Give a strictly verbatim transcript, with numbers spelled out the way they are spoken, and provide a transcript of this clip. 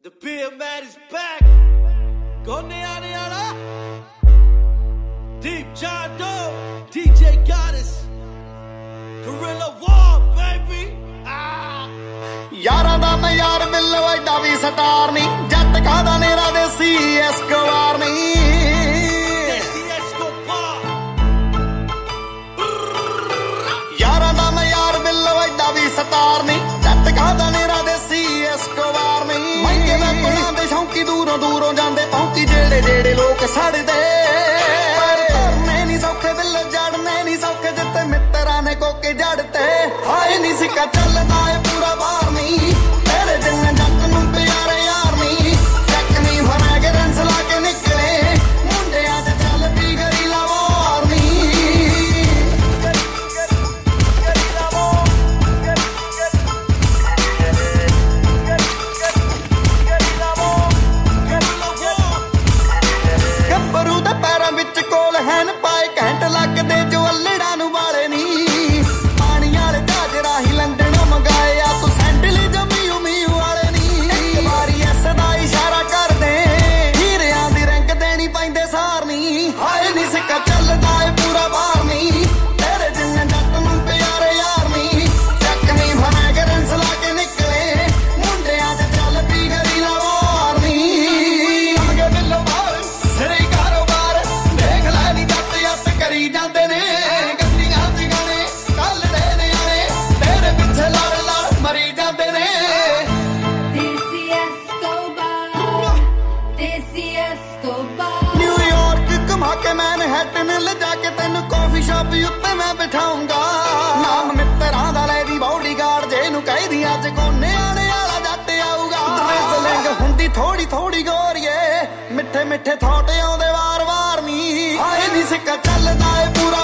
The beer man is back. Gone out yala. Deep John Doe, D J Goddess, Gorilla War, baby. Ah. यारा दा मैं यार मिलो एडा भी स्टार नहीं जट खादा नेरा देसी एस्कोबार नहीं Desi Escobar. यारा दा मैं यार मिलो एडा भी स्टार नहीं जट खादा नेरा देसी एस्कोबार नहीं मैं के मैं पुना दे शौकी दूरों दूरों जांदे पौंकी जेड़े जेड़े लोग सड़दे पर करने नहीं सौखे बिल जड़ने नहीं सौखे जिते मित्रा ने कोके जड़ते हाय नहीं सिक्का चलदा है पूरा बार नहीं तेरे जिन्ने जट नूं प्यारे यार नहीं चक नहीं भरा के रंस ला के निकले मुंडे आज चल पी गरी लावार नहीं गब्बरू दे पैरां विच कोल हैन पाए घंट लगदे जो अल्लड़ा नूं वाले नहीं पानी वाले जहाज राही लंडन मंगाए आ तू सैंडल जमी उमी वाले नहीं एक बारी ऐस दा इशारा कर दे हीरियां दी रंग देनी पैंदे सार नहीं हाय नी सिक्का चलदा है पूरा बार नहीं तेरे जिन्ने जट नूं प्यारे यार नहीं चक नहीं भरा के रंस ला के निकले मुंडे आज चल पी गरी लावार नहीं आगे बिल्लो बार सिरे कारोबार देख ले नी जट यत करी जांदे ने गंदियां च गाने कल दे नियाणे तेरे पिछे लड़ लड़ मरी जांदे ने Desi Escobar, Desi Escobar. New York घुमा के मैनहट्टन ले जाके तेन कॉफी शॉप उत्ते मैं बिठाऊंगा नाम मित्तरां दा ले दी बॉडीगार्ड जेनू कही दी अज कोने आने वाला जट आऊगा ड्रिजलिंग हुंदी थोड़ी थोड़ी गोरिए मिठे मिठे थोटे आउंदे वार वार नी हाय नी सिक्का चलदा है पूरा